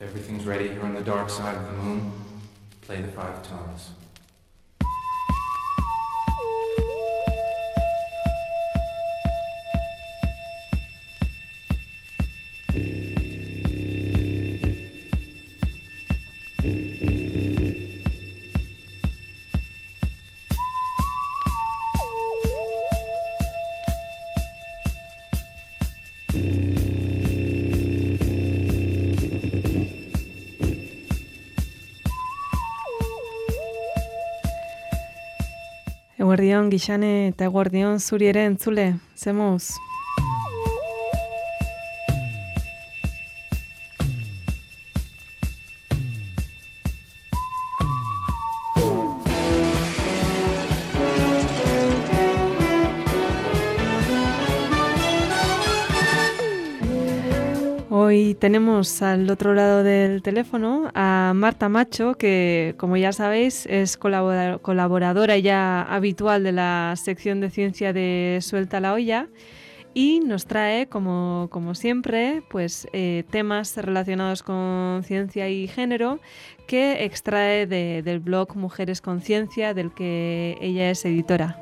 Everything's ready here on the dark side of the moon. Play the five tones. Eguerdion, Gixane, eta eguerdion zuri ere entzule, zemuz. Hoy tenemos al otro lado del teléfono a Marta Macho, que, como ya sabéis, es colaboradora ya habitual de la sección de ciencia de Suelta la Olla y nos trae, como siempre, pues temas relacionados con ciencia y género que extrae del blog Mujeres con Ciencia, del que ella es editora.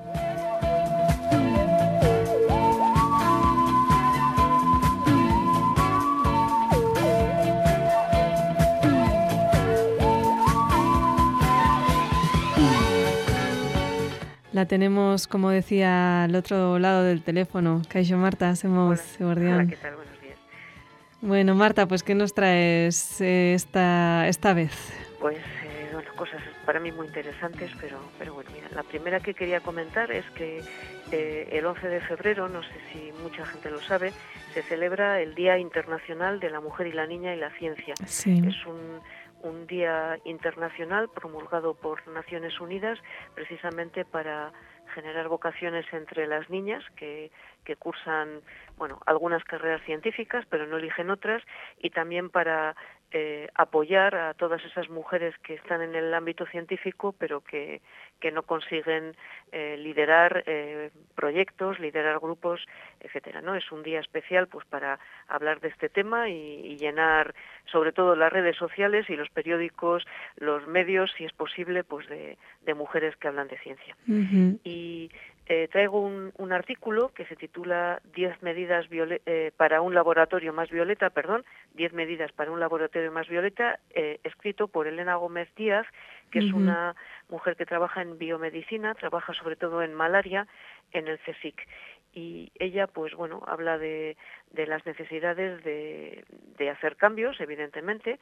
La tenemos, como decía, al otro lado del teléfono. Kaixo, Marta, hacemos Eguerdion. Hola, ¿qué tal? Buenos días. Bueno, Marta, pues ¿qué nos traes esta vez? Pues, cosas para mí muy interesantes, pero bueno, mira, la primera que quería comentar es que el 11 de febrero, no sé si mucha gente lo sabe, se celebra el Día Internacional de la Mujer y la Niña y la Ciencia. Sí. Es un día internacional promulgado por Naciones Unidas precisamente para generar vocaciones entre las niñas que cursan, algunas carreras científicas, pero no eligen otras, y también para apoyar a todas esas mujeres que están en el ámbito científico, pero que no consiguen liderar proyectos, liderar grupos, etcétera, ¿no? Es un día especial pues para hablar de este tema y llenar sobre todo las redes sociales y los periódicos, los medios, si es posible, pues de mujeres que hablan de ciencia. Uh-huh. Y traigo un artículo que se titula 10 medidas para un laboratorio más violeta, 10 medidas para un laboratorio más violeta, escrito por Elena Gómez Díaz, que es una mujer que trabaja en biomedicina, trabaja sobre todo en malaria, en el CSIC. Y ella, pues bueno, habla de las necesidades de hacer cambios, evidentemente,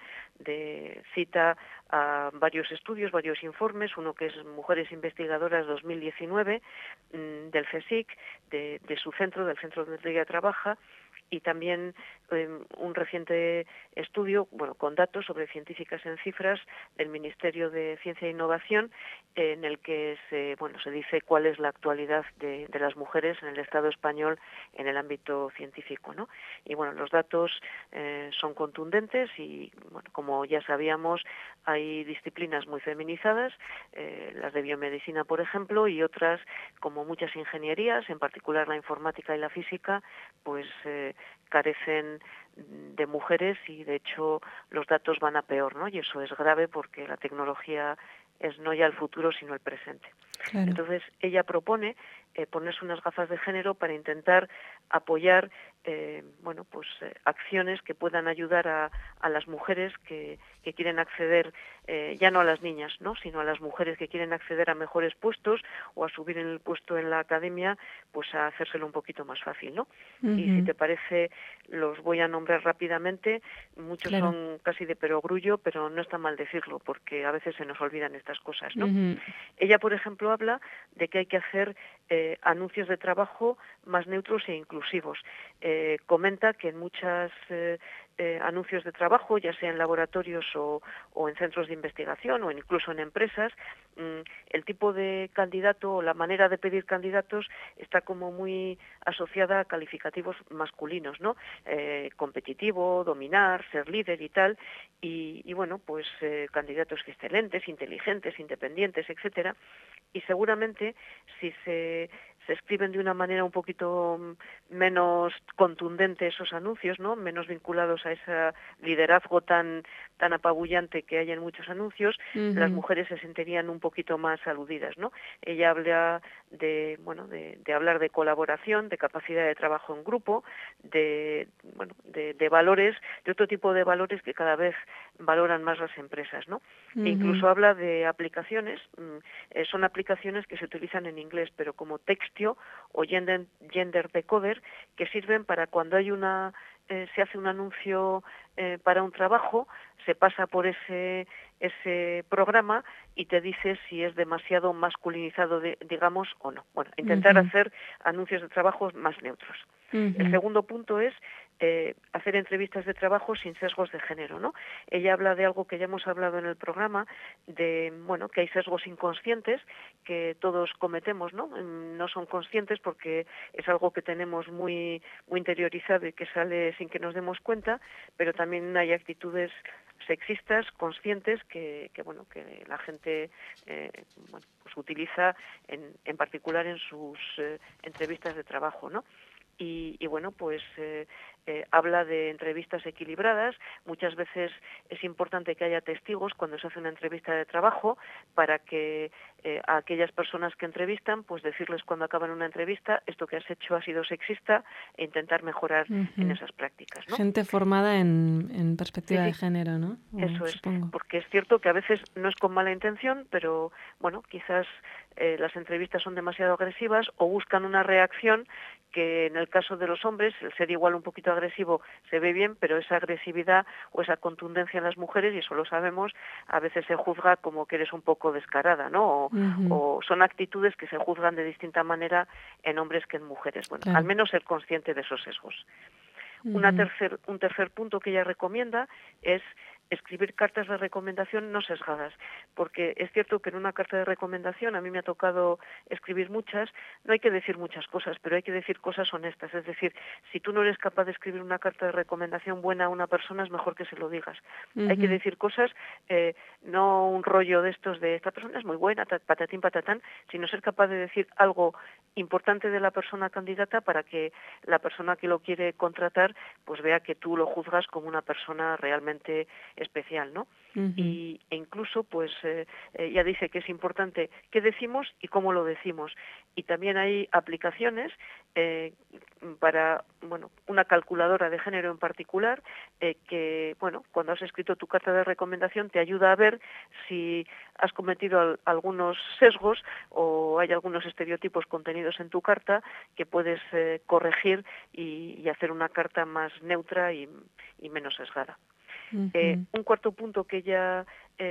cita a varios estudios, varios informes, uno que es Mujeres Investigadoras 2019, del CSIC, de su centro, del centro donde ella trabaja, y también un reciente estudio, con datos sobre científicas en cifras del Ministerio de Ciencia e Innovación, en el que se dice cuál es la actualidad de las mujeres en el Estado español en el ámbito científico, ¿no? Y los datos son contundentes y, como ya sabíamos, hay disciplinas muy feminizadas, las de biomedicina, por ejemplo, y otras, como muchas ingenierías, en particular la informática y la física, pues carecen de mujeres y, de hecho, los datos van a peor, ¿no? Y eso es grave porque la tecnología es no ya el futuro, sino el presente. Claro. Entonces, ella propone ponerse unas gafas de género para intentar apoyar acciones que puedan ayudar a las mujeres que quieren acceder, ya no a las niñas, ¿no?, sino a las mujeres que quieren acceder a mejores puestos o a subir en el puesto en la academia, pues a hacérselo un poquito más fácil, ¿no? Uh-huh. Y si te parece, los voy a nombrar rápidamente. Muchos son casi de perogrullo, pero no está mal decirlo, porque a veces se nos olvidan estas cosas, ¿no? Uh-huh. Ella, por ejemplo, habla de que hay que hacer anuncios de trabajo más neutros e inclusivos. Comenta que en muchas anuncios de trabajo, ya sea en laboratorios o en centros de investigación o incluso en empresas, el tipo de candidato o la manera de pedir candidatos está como muy asociada a calificativos masculinos, ¿no? Competitivo, dominar, ser líder y tal, y candidatos excelentes, inteligentes, independientes, etcétera. Y seguramente si se se escriben de una manera un poquito menos contundente esos anuncios, ¿no? Menos vinculados a ese liderazgo tan apabullante que hay en muchos anuncios, las mujeres se sentirían un poquito más aludidas, ¿no? Ella habla de hablar de colaboración, de capacidad de trabajo en grupo, de valores, de otro tipo de valores que cada vez valoran más las empresas, ¿no? E incluso habla de aplicaciones, son aplicaciones que se utilizan en inglés, pero como Textio o Gender Decoder, que sirven para cuando hay se hace un anuncio para un trabajo, se pasa por ese programa y te dice si es demasiado masculinizado, digamos, o no. Bueno, intentar hacer anuncios de trabajo más neutros. El segundo punto es hacer entrevistas de trabajo sin sesgos de género, ¿no? Ella habla de algo que ya hemos hablado en el programa, de que hay sesgos inconscientes que todos cometemos, ¿no? No son conscientes porque es algo que tenemos muy interiorizado y que sale sin que nos demos cuenta, pero también hay actitudes sexistas conscientes que la gente pues utiliza en particular en sus entrevistas de trabajo, ¿no? Y bueno, pues habla de entrevistas equilibradas. Muchas veces es importante que haya testigos cuando se hace una entrevista de trabajo para que a aquellas personas que entrevistan, pues decirles cuando acaban una entrevista, esto que has hecho ha sido sexista e intentar mejorar en esas prácticas, ¿no? Gente formada en perspectiva de género, ¿no? Eso es, supongo. porque es cierto que a veces no es con mala intención, pero bueno, quizás las entrevistas son demasiado agresivas o buscan una reacción que en el caso de los hombres, el ser igual un poquito agresivo se ve bien, pero esa agresividad o esa contundencia en las mujeres, y eso lo sabemos, a veces se juzga como que eres un poco descarada, ¿no? O son actitudes que se juzgan de distinta manera en hombres que en mujeres. Bueno, al menos ser consciente de esos sesgos. Un tercer punto que ella recomienda es escribir cartas de recomendación no sesgadas, porque es cierto que en una carta de recomendación, a mí me ha tocado escribir muchas, no hay que decir muchas cosas, pero hay que decir cosas honestas. Es decir, si tú no eres capaz de escribir una carta de recomendación buena a una persona, es mejor que se lo digas. Hay que decir cosas, no un rollo de estos de esta persona es muy buena, patatín patatán, sino ser capaz de decir algo importante de la persona candidata para que la persona que lo quiere contratar pues vea que tú lo juzgas como una persona realmente especial, ¿no? E incluso pues ya dice que es importante qué decimos y cómo lo decimos, y también hay aplicaciones para una calculadora de género en particular que cuando has escrito tu carta de recomendación te ayuda a ver si has cometido algunos sesgos o hay algunos estereotipos contenidos en tu carta que puedes corregir y hacer una carta más neutra y menos sesgada. Un cuarto punto que ella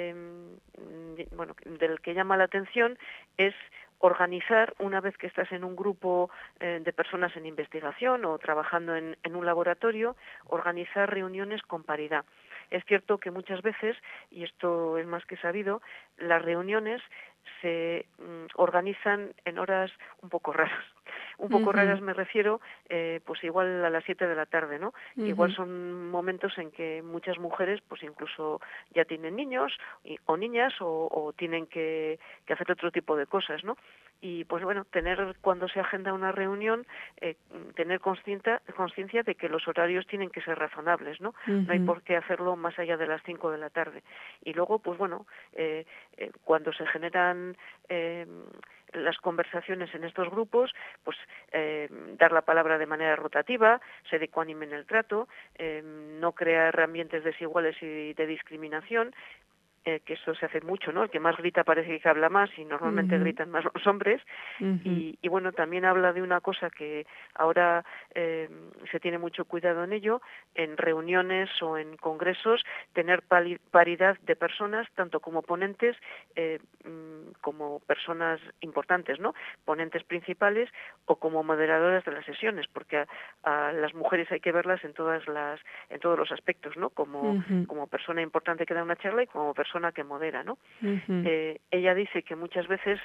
del que llama la atención es organizar, una vez que estás en un grupo de personas en investigación o trabajando en un laboratorio, organizar reuniones con paridad. Es cierto que muchas veces, y esto es más que sabido, las reuniones se organizan en horas un poco raras. Un poco raras me refiero, pues igual a las 7 de la tarde, ¿no? Igual son momentos en que muchas mujeres, pues incluso ya tienen niños o niñas o tienen que hacer otro tipo de cosas, ¿no? Y pues tener cuando se agenda una reunión, tener conciencia de que los horarios tienen que ser razonables, ¿no? No hay por qué hacerlo más allá de las 5 de la tarde. Y luego, pues cuando se generan las conversaciones en estos grupos, pues dar la palabra de manera rotativa, ser ecuánime en el trato, no crear ambientes desiguales y de discriminación, que eso se hace mucho, ¿no? El que más grita parece que habla más y normalmente gritan más los hombres. Y también habla de una cosa que ahora se tiene mucho cuidado en ello, en reuniones o en congresos, tener paridad de personas, tanto como ponentes como personas importantes, ¿no? Ponentes principales o como moderadoras de las sesiones, porque a las mujeres hay que verlas en todos los aspectos, ¿no? Como persona importante que da una charla y como persona persona que modera, ¿no? Ujú. Ella dice que muchas veces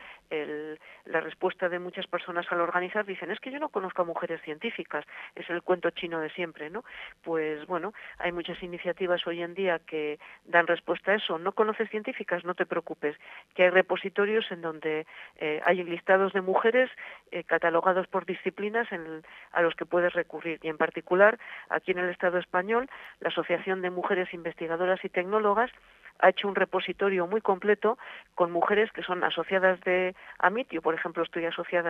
la respuesta de muchas personas al organizar dicen, es que yo no conozco a mujeres científicas, es el cuento chino de siempre, ¿no? Pues bueno, hay muchas iniciativas hoy en día que dan respuesta a eso. ¿No conoces científicas? No te preocupes, que hay repositorios en donde hay listados de mujeres catalogados por disciplinas a los que puedes recurrir. Y en particular, aquí en el Estado español, la Asociación de Mujeres Investigadoras y Tecnólogas ha hecho un repositorio muy completo con mujeres que son asociadas de AMIT. Yo, por ejemplo, estoy asociada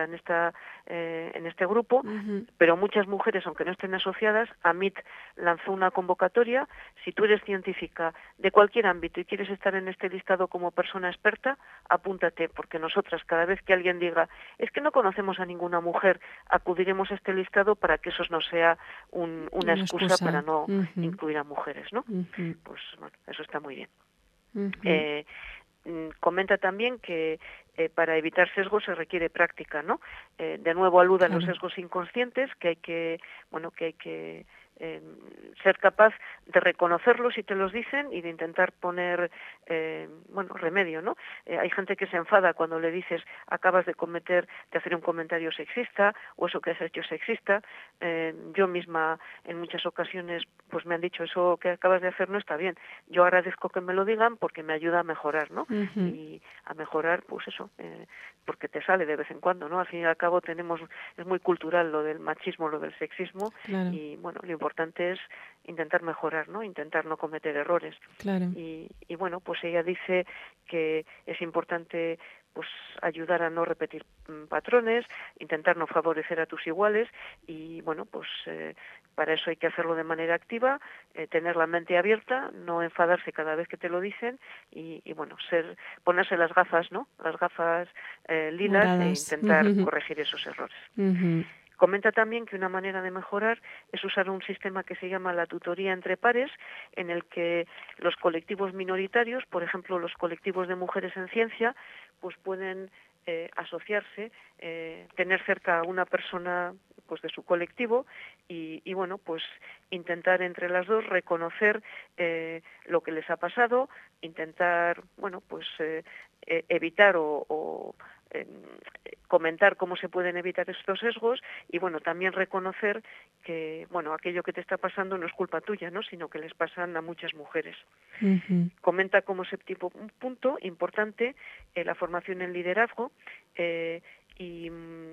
en este grupo, Ujú. pero muchas mujeres, aunque no estén asociadas, AMIT lanzó una convocatoria. Si tú eres científica de cualquier ámbito y quieres estar en este listado como persona experta, apúntate, porque nosotras, cada vez que alguien diga, es que no conocemos a ninguna mujer, acudiremos a este listado para que eso no sea una Una excusa para excusa. no Ujú. incluir a mujeres, ¿no? Ujú. Pues bueno, eso está muy bien. Ujú. Eh, Comenta también que para evitar sesgos se requiere práctica, ¿no? De nuevo alude a los Claro. sesgos inconscientes, que hay que eh, ser capaz de reconocerlos si te los dicen y de intentar poner remedio, ¿no? Hay gente que se enfada cuando le dices acabas de hacer un comentario sexista o eso que has hecho es sexista. Yo misma en muchas ocasiones pues me han dicho eso que acabas de hacer no está bien. Yo agradezco que me lo digan porque me ayuda a mejorar, ¿no? Ujú. Y a mejorar, pues eso, porque te sale de vez en cuando, ¿no? Al fin y al cabo es muy cultural lo del machismo, lo del sexismo, Claro, y bueno, lo importante es intentar mejorar, ¿no? Intentar no cometer errores. claro. Y bueno, pues ella dice que es importante pues ayudar a no repetir patrones, intentar no favorecer a tus iguales y bueno, pues para eso hay que hacerlo de manera activa, tener la mente abierta, no enfadarse cada vez que te lo dicen y bueno, ponerse las gafas, ¿no? Las gafas lilas e Moradas. intentar corregir esos errores. Ujú. Comenta también que una manera de mejorar es usar un sistema que se llama la tutoría entre pares, en el que los colectivos minoritarios, por ejemplo los colectivos de mujeres en ciencia, pues pueden asociarse, tener cerca a una persona pues de su colectivo y bueno pues intentar entre las dos reconocer lo que les ha pasado, intentar bueno pues evitar o comentar cómo se pueden evitar estos sesgos y bueno también reconocer que bueno aquello que te está pasando no es culpa tuya, ¿no? Sino que les pasan a muchas mujeres. Ujú. Comenta como séptimo punto importante la formación en liderazgo y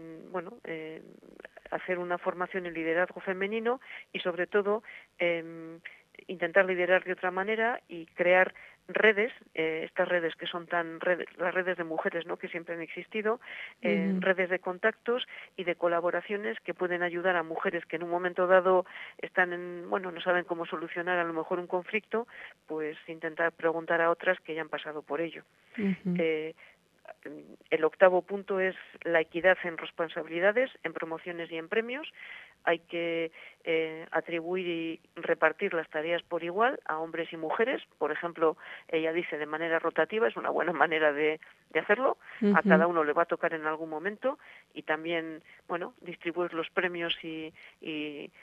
hacer una formación en liderazgo femenino y sobre todo intentar liderar de otra manera y crear redes, estas redes que son las redes de mujeres, ¿no? Que siempre han existido, Ujú. redes de contactos y de colaboraciones que pueden ayudar a mujeres que en un momento dado no saben cómo solucionar a lo mejor un conflicto, pues intentar preguntar a otras que ya han pasado por ello. Ujú. Eh, el octavo punto es la equidad en responsabilidades, en promociones y en premios. Hay que atribuir y repartir las tareas por igual a hombres y mujeres. Por ejemplo, ella dice de manera rotativa, es una buena manera de hacerlo. A Ujú. cada uno le va a tocar en algún momento y también, bueno, distribuir los premios y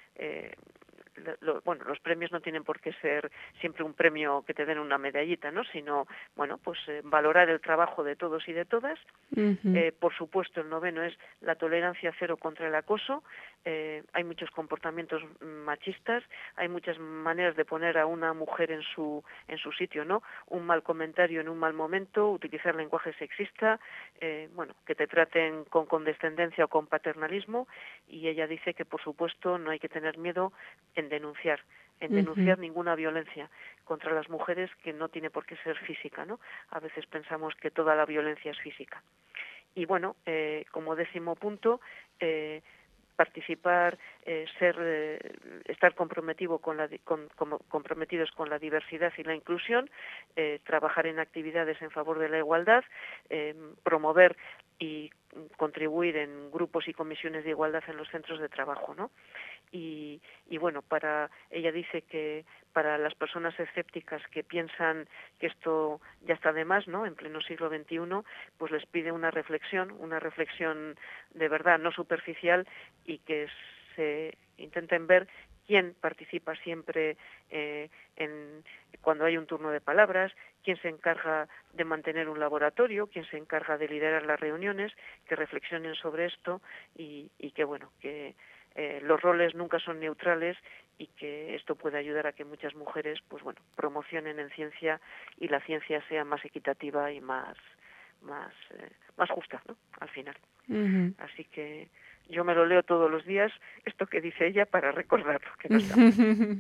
los premios no tienen por qué ser siempre un premio que te den una medallita, ¿no? Sino, bueno, pues valorar el trabajo de todos y de todas. Ujú. Por supuesto, el noveno es la tolerancia cero contra el acoso. Hay muchos comportamientos machistas, hay muchas maneras de poner a una mujer en su sitio, ¿no? Un mal comentario en un mal momento, utilizar lenguaje sexista, que te traten con condescendencia o con paternalismo. Y ella dice que, por supuesto, no hay que tener miedo en Ujú. denunciar ninguna violencia contra las mujeres que no tiene por qué ser física, ¿no? A veces pensamos que toda la violencia es física. Y bueno, como décimo punto, participar, estar comprometidos con la diversidad y la inclusión, trabajar en actividades en favor de la igualdad, promover y contribuir en grupos y comisiones de igualdad en los centros de trabajo, ¿no? Y bueno, ella dice que para las personas escépticas que piensan que esto ya está de más, ¿no? En pleno siglo XXI, pues les pide una reflexión de verdad, no superficial, y que se intenten ver quién participa siempre cuando hay un turno de palabras, quién se encarga de mantener un laboratorio, quién se encarga de liderar las reuniones, que reflexionen sobre esto y que bueno, que los roles nunca son neutrales y que esto puede ayudar a que muchas mujeres pues bueno, promocionen en ciencia y la ciencia sea más equitativa y más justa, ¿no? Al final. Ujú. Así que yo me lo leo todos los días, esto que dice ella, para recordarlo, que no está mal.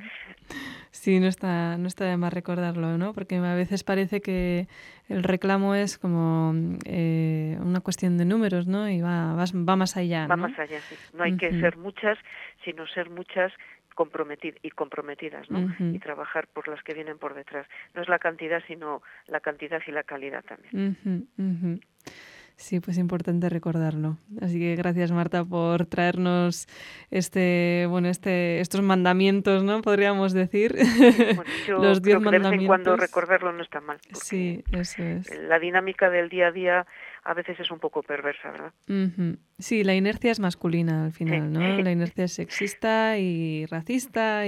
Sí, no está de más recordarlo, ¿no? Porque a veces parece que el reclamo es como una cuestión de números, ¿no? Y va más allá, Va ¿no? más allá, sí. No hay que Ujú, ser muchas, sino ser muchas comprometidas, ¿no? Y ujú, trabajar por las que vienen por detrás. No es la cantidad, sino la cantidad y la calidad también. ujú, ujú. Sí, pues importante recordarlo. Así que gracias, Marta, por traernos estos mandamientos, ¿no? Podríamos decir. Sí, bueno, yo Los 10 creo que de vez en cuando mandamientos. recordarlo no está mal, porque Sí, eso es. la dinámica del día a día a veces es un poco perversa, ¿verdad? Ujú. Sí, la inercia es masculina al Sí. final, ¿no? La inercia es sexista y racista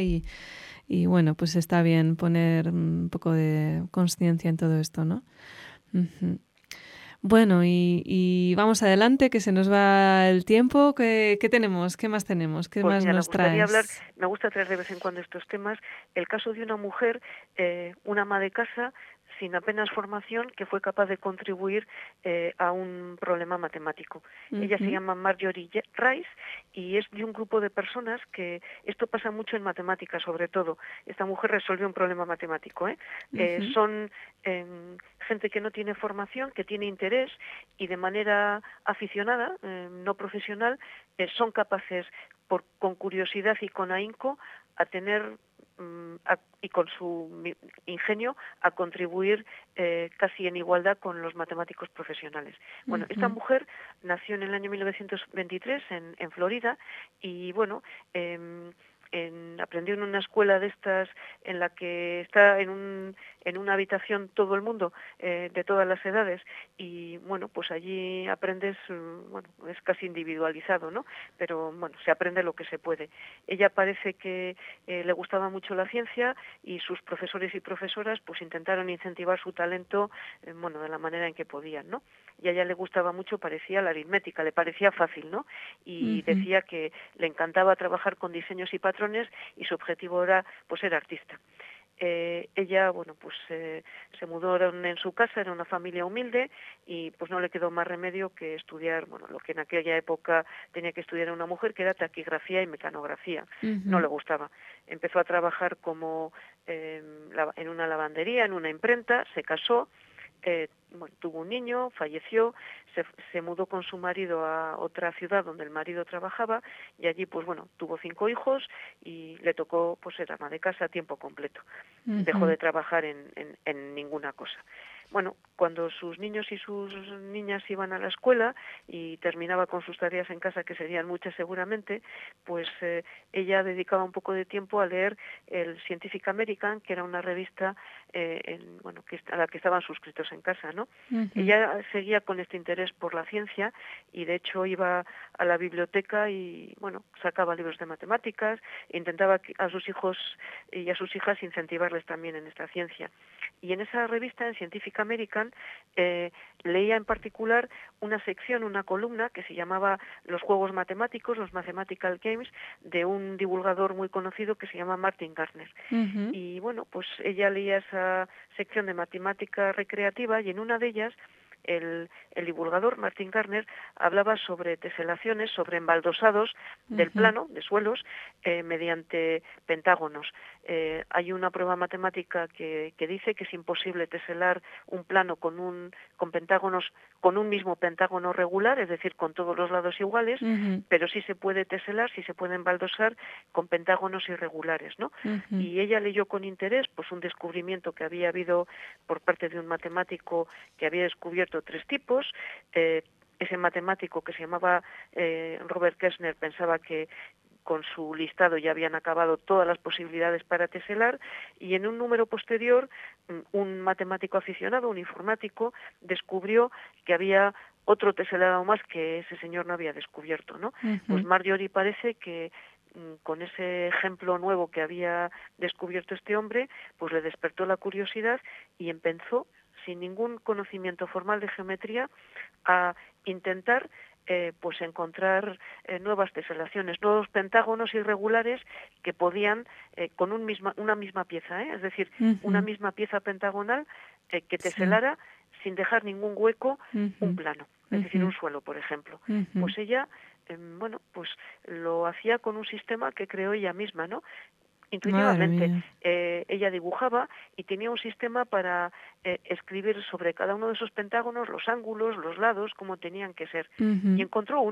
y bueno, pues está bien poner un poco de consciencia en todo esto, ¿no? Ujú. Bueno, y vamos adelante, que se nos va el tiempo. ¿Qué tenemos? ¿Qué más tenemos? ¿Qué Pues más mira, nos traes? me gusta traer de vez en cuando estos temas, el caso de una mujer, una ama de casa, sin apenas formación, que fue capaz de contribuir a un problema matemático. Ella se Ujú, llama Marjorie Rice y es de un grupo de personas que, esto pasa mucho en matemáticas sobre todo, esta mujer resolvió un problema matemático, ujú, son gente que no tiene formación, que tiene interés y de manera aficionada, no profesional, son capaces con curiosidad y con ahínco a tener y con su ingenio a contribuir casi en igualdad con los matemáticos profesionales. Bueno, esta ujú, mujer nació en el año 1923 en Florida y bueno, aprendió en una escuela de estas en la que está en una habitación todo el mundo de todas las edades y bueno, pues allí aprendes, bueno, es casi individualizado, ¿no? Pero bueno, se aprende lo que se puede. Ella parece que le gustaba mucho la ciencia y sus profesores y profesoras pues intentaron incentivar su talento, bueno, de la manera en que podían, ¿no? Y a ella le gustaba mucho, parecía la aritmética, le parecía fácil, ¿no? Y ujú, decía que le encantaba trabajar con diseños y patrones y su objetivo era pues ser artista. Ella, bueno, pues se mudó en su casa, era una familia humilde y pues no le quedó más remedio que estudiar, bueno, lo que en aquella época tenía que estudiar una mujer, que era taquigrafía y mecanografía. No le ujú, gustaba. Empezó a trabajar como en una lavandería, en una imprenta, se casó, bueno, tuvo un niño, falleció, se mudó con su marido a otra ciudad donde el marido trabajaba y allí pues bueno, tuvo 5 hijos y le tocó pues ser ama de casa a tiempo completo. Dejó ujú, de trabajar en ninguna cosa. Bueno, cuando sus niños y sus niñas iban a la escuela y terminaba con sus tareas en casa, que serían muchas seguramente, pues ella dedicaba un poco de tiempo a leer el Scientific American, que era una revista bueno, a la que estaban suscritos en casa, ¿no? ujú, Ella seguía con este interés por la ciencia y de hecho iba a la biblioteca y bueno, sacaba libros de matemáticas, e intentaba a sus hijos y a sus hijas incentivarles también en esta ciencia. Y en esa revista, en Scientific American, leía en particular una sección, una columna que se llamaba Los Juegos Matemáticos, los Mathematical Games, de un divulgador muy conocido que se llama Martin Gardner. ujú, Y bueno, pues ella leía esa sección de matemática recreativa y en una de ellas el divulgador Martin Gardner hablaba sobre teselaciones, sobre embaldosados del ujú, plano, de suelos, mediante pentágonos. Hay una prueba matemática que dice que es imposible teselar un plano con pentágonos, con un mismo pentágono regular, es decir, con todos los lados iguales, ujú, pero sí se puede teselar, sí se puede embaldosar con pentágonos irregulares, ¿no? ujú, Y ella leyó con interés pues un descubrimiento que había habido por parte de un matemático que había descubierto 3 tipos. Ese matemático que se llamaba Robert Kessner pensaba que con su listado ya habían acabado todas las posibilidades para teselar y en un número posterior un matemático aficionado, un informático, descubrió que había otro teselado más que ese señor no había descubierto, ¿no? Pues ujú, Marjorie parece que con ese ejemplo nuevo que había descubierto este hombre, pues le despertó la curiosidad y empezó, sin ningún conocimiento formal de geometría, a intentar pues encontrar nuevas teselaciones, nuevos pentágonos irregulares que podían, con una misma pieza, es decir, una Ujú. misma pieza pentagonal que Sí. teselara sin dejar ningún hueco un Ujú. plano, es decir, un Ujú. suelo, por ejemplo. Ujú. Pues ella, bueno, pues lo hacía con un sistema que creó ella misma, ¿no? Madre Intuitivamente, mía. ella dibujaba y tenía un sistema para escribir sobre cada uno de esos pentágonos los ángulos, los lados, como tenían que ser. Y Ujú. encontró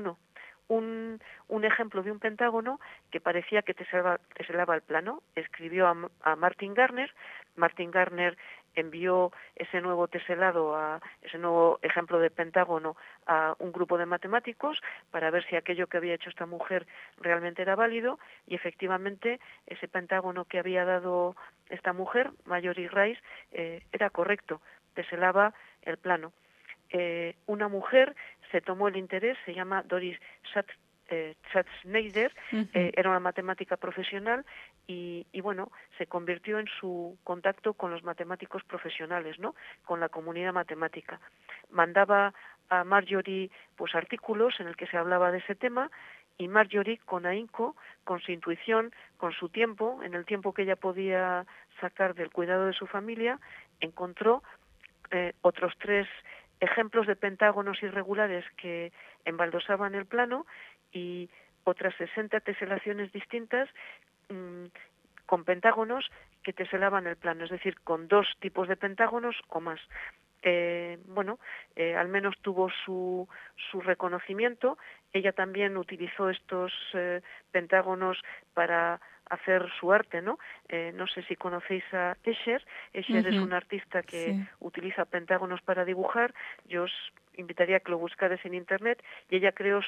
un ejemplo de un pentágono que parecía que teselaba el plano. Escribió a Martin Garner. Martin Garner envió ese nuevo teselado, ese nuevo ejemplo de pentágono, a un grupo de matemáticos para ver si aquello que había hecho esta mujer realmente era válido, y efectivamente ese pentágono que había dado esta mujer, Marjorie Rice, era correcto, teselaba el plano. Una mujer se tomó el interés, se llama Doris Schatzschneider, Ujú. era una matemática profesional y bueno, se convirtió en su contacto con los matemáticos profesionales, ¿no? Con la comunidad matemática. Mandaba a Marjorie pues artículos en el que se hablaba de ese tema, y Marjorie, con ahínco, con su intuición, con su tiempo, en el tiempo que ella podía sacar del cuidado de su familia, encontró otros 3 ejemplos de pentágonos irregulares que embaldosaban el plano y otras 60 teselaciones distintas mmm, con pentágonos que teselaban el plano, es decir, con 2 tipos de pentágonos o más. Bueno, al menos tuvo su reconocimiento. Ella también utilizó estos pentágonos para hacer su arte, ¿no? No sé si conocéis a Escher. Escher es Ujú. un artista que Sí. utiliza pentágonos para dibujar. Yo os invitaría a que lo buscarais en internet, y ella creó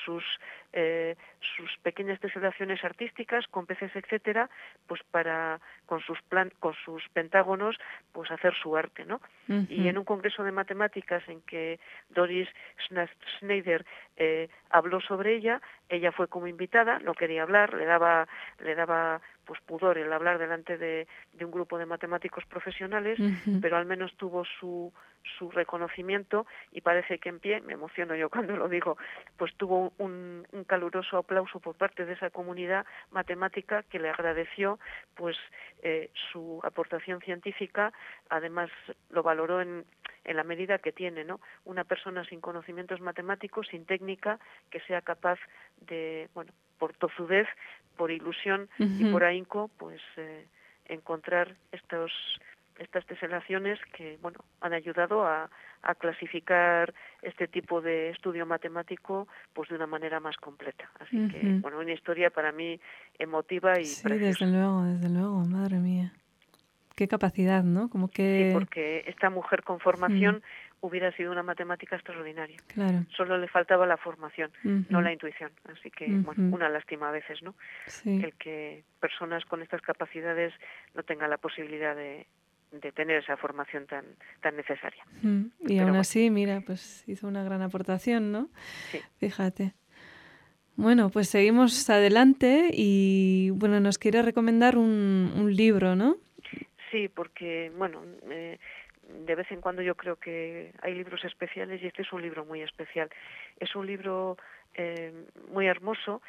sus pequeñas teselaciones artísticas con peces, etcétera, pues para con sus pentágonos pues hacer su arte, ¿no? Y Ujú. en un congreso de matemáticas en que Doris Schneider habló sobre ella fue como invitada, no quería hablar, le daba pues pudor el hablar delante de un grupo de matemáticos profesionales, Ujú. pero al menos tuvo su reconocimiento, y parece que en pie, me emociono yo cuando lo digo, pues tuvo un caluroso aplauso por parte de esa comunidad matemática que le agradeció pues su aportación científica. Además lo valoró en la medida que tiene, ¿no? Una persona sin conocimientos matemáticos, sin técnica, que sea capaz de, bueno, por tozudez, por ilusión y Ujú. por ahínco, pues encontrar estas teselaciones que, bueno, han ayudado a clasificar este tipo de estudio matemático pues de una manera más completa. Así que, Ujú. bueno, una historia para mí emotiva y Sí, desde preciosa. luego, madre mía. Qué capacidad, ¿no? Como Sí, que... porque esta mujer con Mm. formación hubiera sido una matemática extraordinaria. Claro. Solo le faltaba la formación, no Ujú. la intuición. Así que, bueno, Ujú. una lástima a veces, ¿no? Sí. El que personas con estas capacidades no tengan la posibilidad de tener esa formación tan necesaria. Y Pero aún bueno, así, mira, pues hizo una gran aportación, ¿no? sí, Fíjate. Bueno, pues seguimos adelante y, bueno, nos quiere recomendar un libro, ¿no? sí, porque, bueno, de vez en cuando yo creo que hay libros especiales y este es un libro muy especial. Es un libro muy hermoso,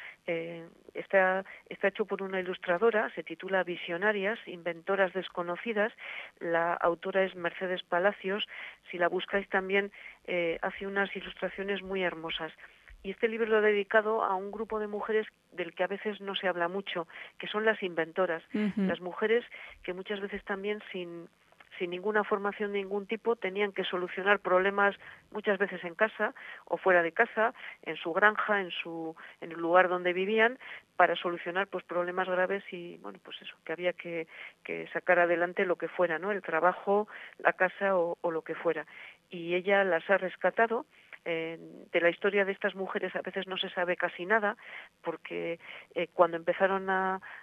está hecho por una ilustradora, se titula Visionarias, inventoras desconocidas. La autora es Mercedes Palacios. Si la buscáis también, hace unas ilustraciones muy hermosas. Y este libro lo he dedicado a un grupo de mujeres del que a veces no se habla mucho, que son las inventoras, Ujú. las mujeres que muchas veces también sin ninguna formación de ningún tipo tenían que solucionar problemas muchas veces en casa o fuera de casa, en su granja, en el lugar donde vivían, para solucionar pues problemas graves y bueno, pues eso, que había que sacar adelante lo que fuera, ¿no? El trabajo, la casa o lo que fuera. Y ella las ha rescatado. De la historia de estas mujeres a veces no se sabe casi nada, porque cuando empezaron a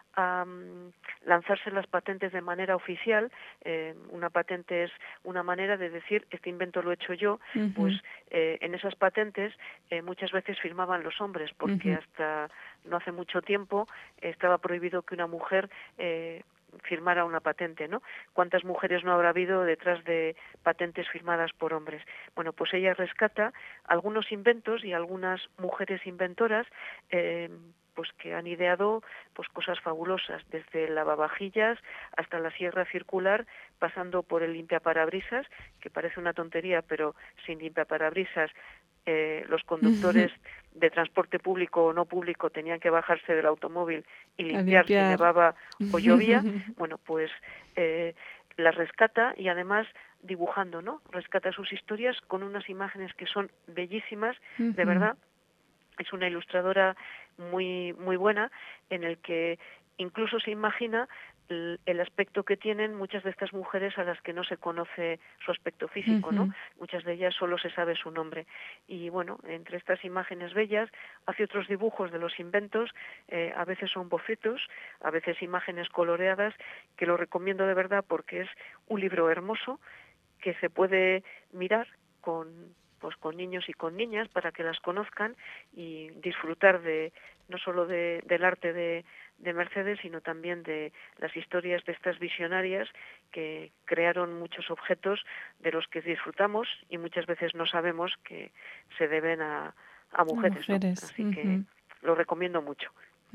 a lanzarse las patentes de manera oficial. Una patente es una manera de decir, este invento lo he hecho yo. Pues en esas patentes muchas veces firmaban los hombres, porque hasta no hace mucho tiempo estaba prohibido que una mujer firmara una patente, ¿no? ¿Cuántas mujeres no habrá habido detrás de patentes firmadas por hombres? Bueno, pues ella rescata algunos inventos y algunas mujeres inventoras pues que han ideado pues cosas fabulosas, desde lavavajillas hasta la sierra circular, pasando por el limpiaparabrisas, que parece una tontería, pero sin limpiaparabrisas los conductores de transporte público o no público tenían que bajarse del automóvil y A limpiar si limpiar. nevaba o llovía. Bueno, pues las rescata, y además dibujando, ¿no? Rescata sus historias con unas imágenes que son bellísimas, de verdad. Es una ilustradora muy muy buena, en el que incluso se imagina el aspecto que tienen muchas de estas mujeres a las que no se conoce su aspecto físico, ¿no? Muchas de ellas solo se sabe su nombre. Y bueno, entre estas imágenes bellas hace otros dibujos de los inventos, a veces son bocetos, a veces imágenes coloreadas, que lo recomiendo de verdad porque es un libro hermoso que se puede mirar con niños y con niñas para que las conozcan y disfrutar de no solo del arte de Mercedes, sino también de las historias de estas visionarias que crearon muchos objetos de los que disfrutamos y muchas veces no sabemos que se deben a mujeres, ¿no? Así que lo recomiendo mucho.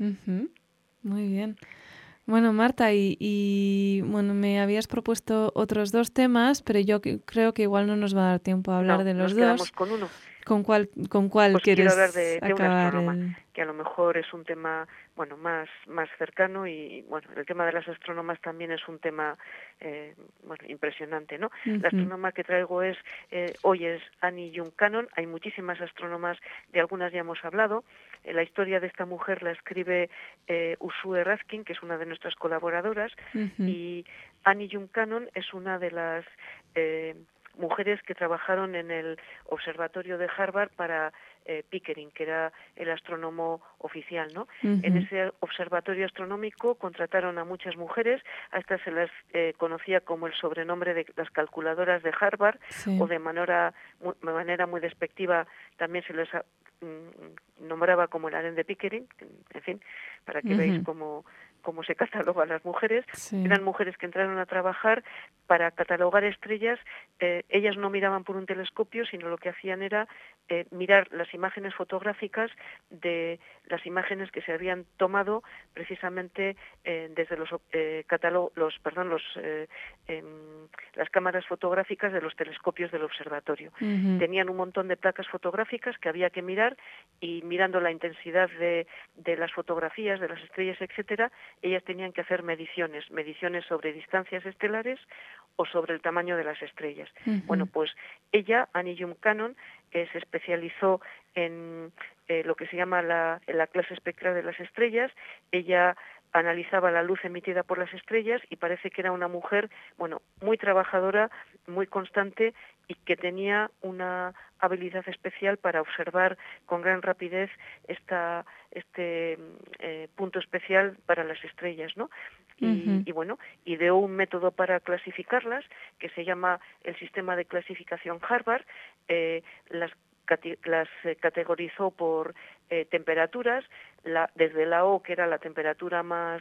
Muy bien. Bueno, Marta, bueno, me habías propuesto otros 2 temas, pero yo creo que igual no nos va a dar tiempo a hablar de los nos quedamos 2. con uno. ¿Con cuál Pues quiero hablar quieres de un acabar astrónoma, que a lo mejor es un tema, bueno, más cercano, y bueno, el tema de las astrónomas también es un tema, bueno, impresionante, ¿no? La astrónoma que traigo hoy es Annie Jung Cannon. Hay muchísimas astrónomas, de algunas ya hemos hablado. La historia de esta mujer la escribe Usue Raskin, que es una de nuestras colaboradoras, y Annie Jung Cannon es una de las mujeres que trabajaron en el observatorio de Harvard para Pickering, que era el astrónomo oficial, ¿no? En ese observatorio astronómico contrataron a muchas mujeres. A estas se las conocía como el sobrenombre de las calculadoras de Harvard, o de manera muy despectiva también se les nombraba como el harén de Pickering. En fin, para que veáis cómo se catalogan las mujeres. Eran mujeres que entraron a trabajar para catalogar estrellas. Ellas no miraban por un telescopio, sino lo que hacían era mirar las imágenes fotográficas de las imágenes que se habían tomado precisamente desde las cámaras fotográficas de los telescopios del observatorio. Tenían un montón de placas fotográficas que había que mirar, y mirando la intensidad de las fotografías de las estrellas, etcétera, ellas tenían que hacer mediciones sobre distancias estelares o sobre el tamaño de las estrellas. Bueno, pues ella, Annie Jung Cannon, se especializó en lo que se llama la clase espectral de las estrellas. Ella analizaba la luz emitida por las estrellas, y parece que era una mujer, bueno, muy trabajadora, muy constante, y que tenía una habilidad especial para observar con gran rapidez este punto especial para las estrellas, ¿no? Y bueno, ideó un método para clasificarlas que se llama el sistema de clasificación Harvard. Las categorizó por temperaturas, desde la O, que era la temperatura más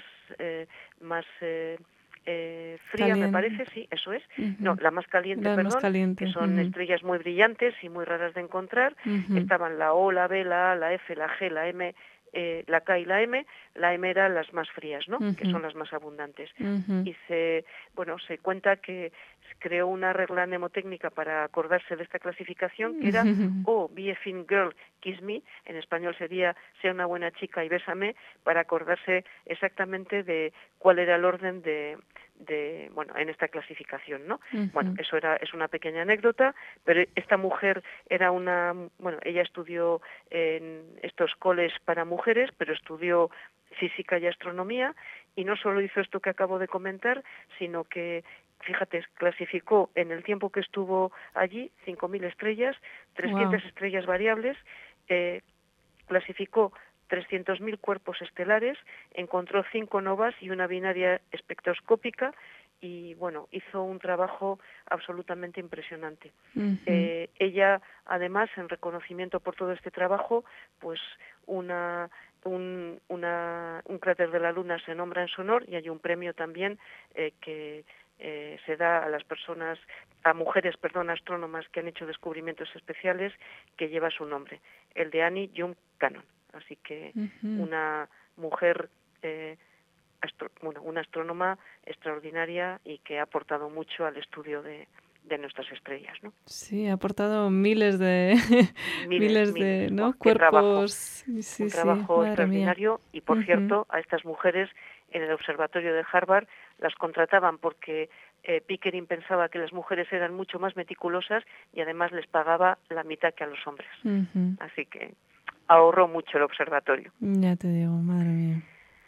fría, me parece, sí, eso es. No, la más caliente, que son estrellas muy brillantes y muy raras de encontrar. Estaban la O, la B, la A, la F, la G, la M, la K y la M. La M eran las más frías, ¿no? Que son las más abundantes. Y se cuenta que creó una regla mnemotécnica para acordarse de esta clasificación, que era be a fine girl, kiss me. En español sería sea una buena chica y bésame, para acordarse exactamente de cuál era el orden en esta clasificación, ¿no? Bueno, eso es una pequeña anécdota, pero esta mujer ella estudió en estos coles para mujeres, pero estudió física y astronomía, y no solo hizo esto que acabo de comentar, sino que, fíjate, clasificó en el tiempo que estuvo allí 5.000 estrellas, 300 estrellas variables, clasificó 300.000 cuerpos estelares, encontró 5 novas y una binaria espectroscópica y, bueno, hizo un trabajo absolutamente impresionante. Ella, además, en reconocimiento por todo este trabajo, pues un cráter de la Luna se nombra en su honor y hay un premio también que se da a las personas, a mujeres, astrónomas que han hecho descubrimientos especiales que lleva su nombre, el de Annie Jump Cannon. Así que una mujer, una astrónoma extraordinaria y que ha aportado mucho al estudio de nuestras estrellas, ¿no? Sí, ha aportado miles de ¿no? Wow, cuerpos. Sí, un trabajo extraordinario. Y por cierto, a estas mujeres en el observatorio de Harvard las contrataban porque Pickering pensaba que las mujeres eran mucho más meticulosas y además les pagaba la mitad que a los hombres. Así que ahorró mucho el observatorio. Ya te digo, madre mía.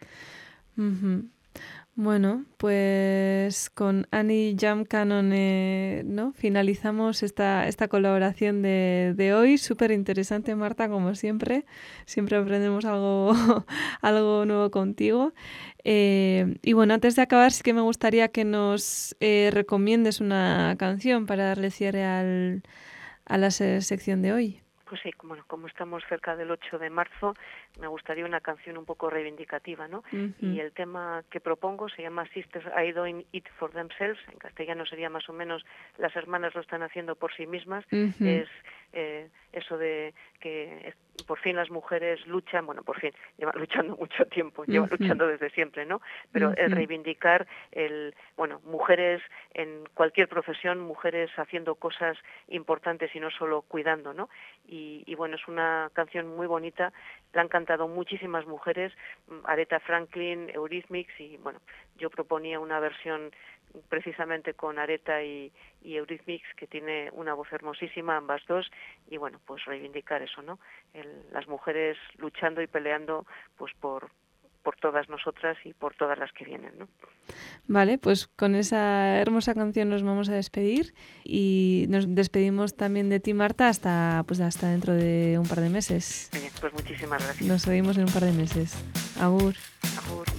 Bueno, pues con Annie Jump Cannon ¿no? Finalizamos esta colaboración de hoy. Súper interesante, Marta, como siempre. Siempre aprendemos algo nuevo contigo. Y bueno, antes de acabar, sí que me gustaría que nos recomiendes una canción para darle cierre a la sección de hoy. Pues sí, como estamos cerca del 8 de marzo, me gustaría una canción un poco reivindicativa, ¿no? Y el tema que propongo se llama Sisters Are Doing It For Themselves, en castellano sería más o menos Las hermanas lo están haciendo por sí mismas, es eso de que por fin las mujeres luchan, bueno, por fin, llevan luchando mucho tiempo, llevan luchando desde siempre, ¿no? Pero el reivindicar mujeres en cualquier profesión, mujeres haciendo cosas importantes y no solo cuidando, ¿no? Y bueno, es una canción muy bonita, la han cantado muchísimas mujeres, Aretha Franklin, Eurythmics, y bueno, yo proponía una versión precisamente con Aretha y Eurythmics, que tiene una voz hermosísima, ambas dos, y bueno, pues reivindicar eso, ¿no? Las mujeres luchando y peleando pues por todas nosotras y por todas las que vienen, ¿no? Vale, pues con esa hermosa canción nos vamos a despedir y nos despedimos también de ti, Marta, hasta dentro de un par de meses. Bien, pues muchísimas gracias. Nos oímos en un par de meses. Agur. Agur.